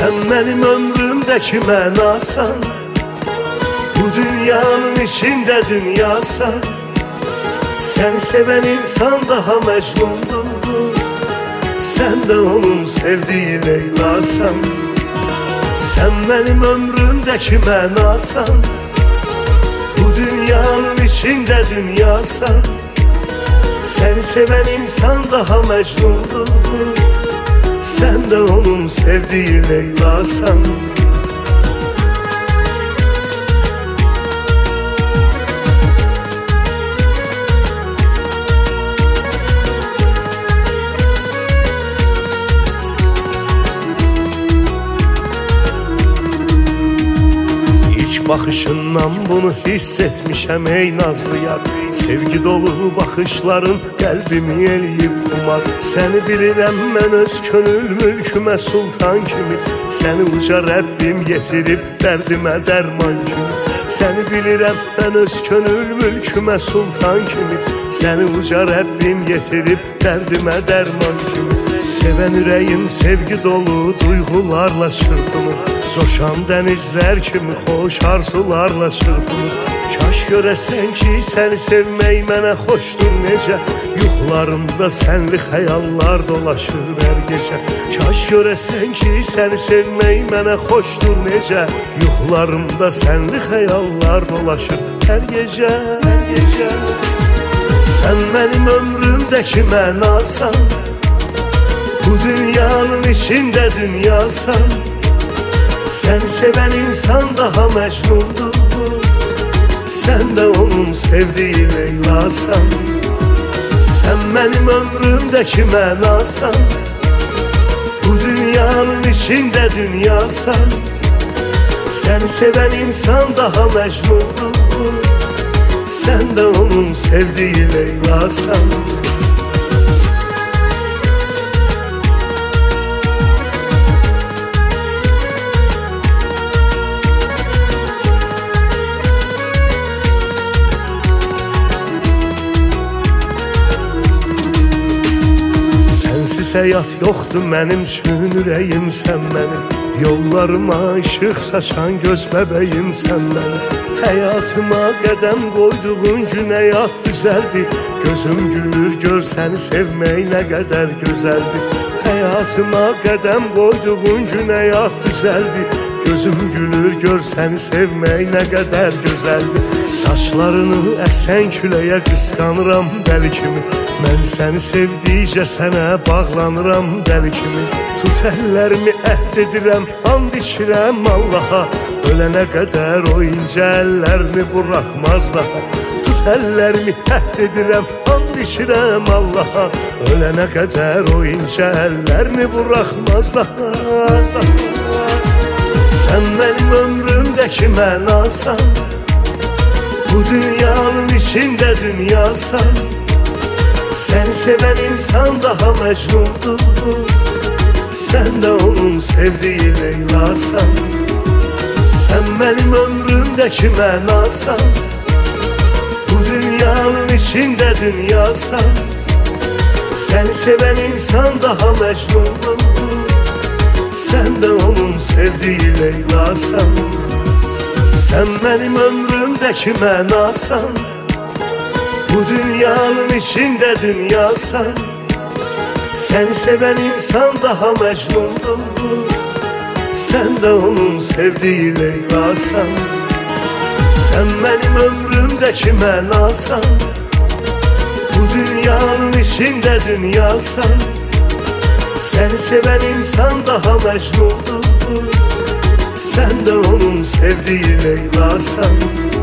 Sen benim ömrümdeki mənasan, bu dünyanın içinde dünyasan. Sen seven insan daha Mecnun'dur, sen de onun sevdiği Leyla'san. Sen benim ömrümdeki mənasan, bu dünyanın içinde dünyasan. Seni seven insan daha Mecnun'dur, sen de onun sevdiği Leyla'san. Bakışından bunu hissetmişəm ey nazlı yar. Sevgi dolu bakışların qəlbimi eləyib xumar. Səni bilirəm mən öz könül mülkümə sultan kimi. Səni uca Rəbbim yetirib dərdimə dərman kimi. Səni bilirəm mən öz könül mülkümə sultan kimi. Səni uca Rəbbim yetirib dərdimə dərman kimi. Sevən ürəyin sevgi dolu duyğularla çırpınır. Coşan dənizlər kimi xoş arzularla çırpınır. Kaş görəsən ki səni sevmək mənə xoşdur necə. Yuxularımda sənli xəyallar dolaşır hər gecə. Kaş görəsən ki səni sevmək mənə xoşdur necə. Yuxularımda sənli xəyallar dolaşır hər gecə, hər gecə. Sən mənim ömrümdəki mənasan, bu dünyanın içinde dünyasan. Seni seven insan daha Mecnun'dur, sen de onun sevdiği Leyla'san. Sen benim ömrümdeki mənasan, bu dünyanın içinde dünyasan. Seni seven insan daha Mecnun'dur, sen de onun sevdiği Leyla'san. Həyat yoxdur mənim üçün ürəyim sən mənim. Yollarıma ışıq saçan göz bəbəyim sən mənim. Həyatıma qədəm qoyduğun gün həyat düzəldi. Gözüm gülür gör səni sevmək nə qədər gözəldir. Həyatıma qədəm qoyduğun gün həyat düzəldi. Gözüm gülür gör səni sevmək nə qədər gözəldir. Saçlarını əsən küləyə qısqanıram dəli kimi. Mən səni sevdikcə sənə bağlanıram dəli kimi. Tut əllərimi əhd edirəm, and içirəm Allaha. Ölənə qədər o incə əllərini buraxmaz daha. Tut əllərimi əhd edirəm, and içirəm Allaha. Ölənə qədər o incə əllərini buraxmaz daha. Sən mənim ömrümdəki mənasan, bu dünyanın içində dünyasan. Seni seven insan daha Mecnun'dur, sen de onun sevdiği Leyla'san. Sen benim ömrümdeki mənasan, bu dünyanın içinde dünyasan. Seni seven insan daha Mecnun'dur, sen de onun sevdiği Leyla'san. Sen benim ömrümdeki mənasan, bu dünyanın içinde dünyasan. Seni seven insan daha Mecnun'dur, sen de onun sevdiği Leyla'san. Sen benim ömrümdeki mənasan, bu dünyanın içinde dünyasan. Seni seven insan daha Mecnun'dur, sen de onun sevdiği Leyla'san.